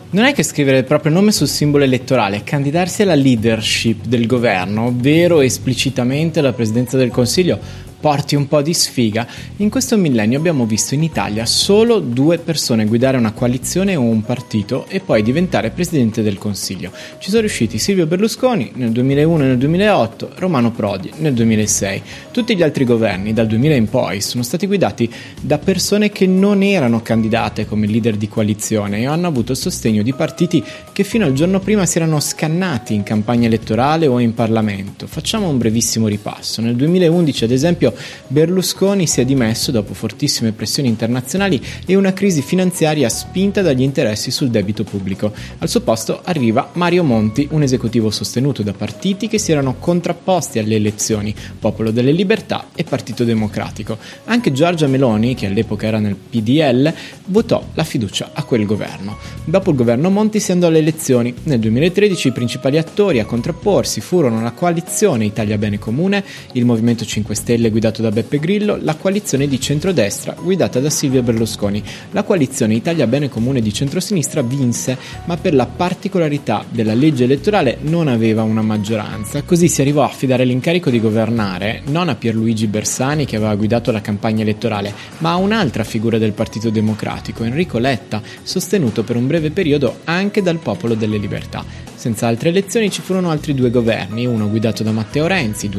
Non è che scrivere il proprio nome sul simbolo elettorale, candidarsi alla leadership del governo, ovvero esplicitamente alla presidenza del Consiglio, porti un po' di sfiga. In questo millennio abbiamo visto in Italia solo 2 persone guidare una coalizione o un partito e poi diventare presidente del Consiglio. Ci sono riusciti Silvio Berlusconi nel 2001 e nel 2008, Romano Prodi nel 2006. Tutti gli altri governi dal 2000 in poi sono stati guidati da persone che non erano candidate come leader di coalizione e hanno avuto il sostegno di partiti che fino al giorno prima si erano scannati in campagna elettorale o in Parlamento. Facciamo un brevissimo ripasso. Nel 2011, ad esempio, Berlusconi si è dimesso dopo fortissime pressioni internazionali e una crisi finanziaria spinta dagli interessi sul debito pubblico. Al suo posto arriva Mario Monti, un esecutivo sostenuto da partiti che si erano contrapposti alle elezioni, Popolo delle Libertà e Partito Democratico. Anche Giorgia Meloni, che all'epoca era nel PDL, votò la fiducia a quel governo. Dopo il governo Monti si andò alle elezioni. Nel 2013 i principali attori a contrapporsi furono la coalizione Italia Bene Comune, il Movimento 5 Stelle guidato da Beppe Grillo, la coalizione di centrodestra guidata da Silvio Berlusconi. La coalizione Italia Bene Comune di centrosinistra vinse, ma per la particolarità della legge elettorale non aveva una maggioranza. Così si arrivò a affidare l'incarico di governare non a Pierluigi Bersani, che aveva guidato la campagna elettorale, ma a un'altra figura del Partito Democratico, Enrico Letta, sostenuto per un breve periodo anche dal Popolo delle Libertà. Senza altre elezioni ci furono altri 2 governi, uno guidato da Matteo Renzi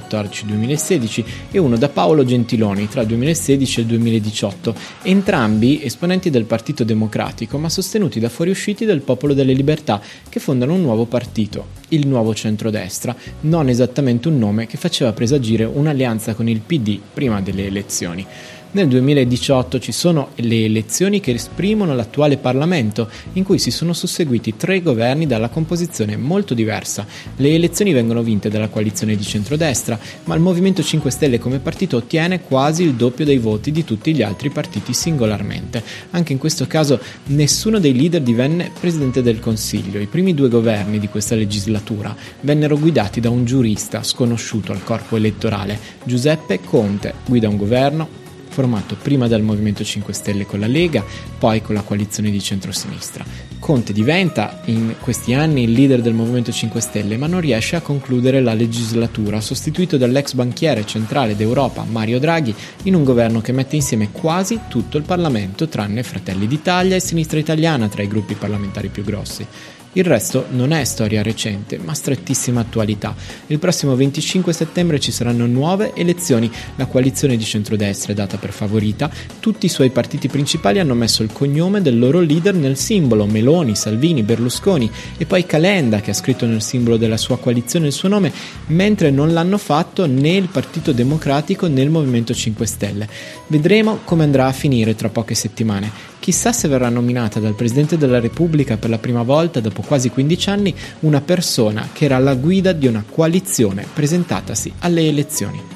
2014-2016 e uno da Paolo Gentiloni tra il 2016 e il 2018, entrambi esponenti del Partito Democratico ma sostenuti da fuoriusciti del Popolo delle Libertà, che fondano un nuovo partito, il Nuovo Centrodestra, non esattamente un nome che faceva presagire un'alleanza con il PD prima delle elezioni. Nel 2018 ci sono le elezioni che esprimono l'attuale Parlamento, in cui si sono susseguiti 3 governi dalla composizione molto diversa. Le elezioni vengono vinte dalla coalizione di centrodestra, ma il Movimento 5 Stelle come partito ottiene quasi il doppio dei voti di tutti gli altri partiti singolarmente. Anche in questo caso nessuno dei leader divenne presidente del Consiglio. I primi 2 governi di questa legislatura vennero guidati da un giurista sconosciuto al corpo elettorale. Giuseppe Conte guida un governo formato prima dal Movimento 5 Stelle con la Lega, poi con la coalizione di centrosinistra. Conte diventa in questi anni il leader del Movimento 5 Stelle, ma non riesce a concludere la legislatura, sostituito dall'ex banchiere centrale d'Europa Mario Draghi in un governo che mette insieme quasi tutto il Parlamento, tranne Fratelli d'Italia e Sinistra Italiana tra i gruppi parlamentari più grossi. Il resto non è storia recente, ma strettissima attualità. Il prossimo 25 settembre ci saranno nuove elezioni. La coalizione di centrodestra è data per favorita. Tutti i suoi partiti principali hanno messo il cognome del loro leader nel simbolo: Meloni, Salvini, Berlusconi, e poi Calenda, che ha scritto nel simbolo della sua coalizione il suo nome, mentre non l'hanno fatto né il Partito Democratico né il Movimento 5 Stelle. Vedremo come andrà a finire tra poche settimane. Chissà se verrà nominata dal Presidente della Repubblica per la prima volta dopo quasi 15 anni una persona che era alla guida di una coalizione presentatasi alle elezioni.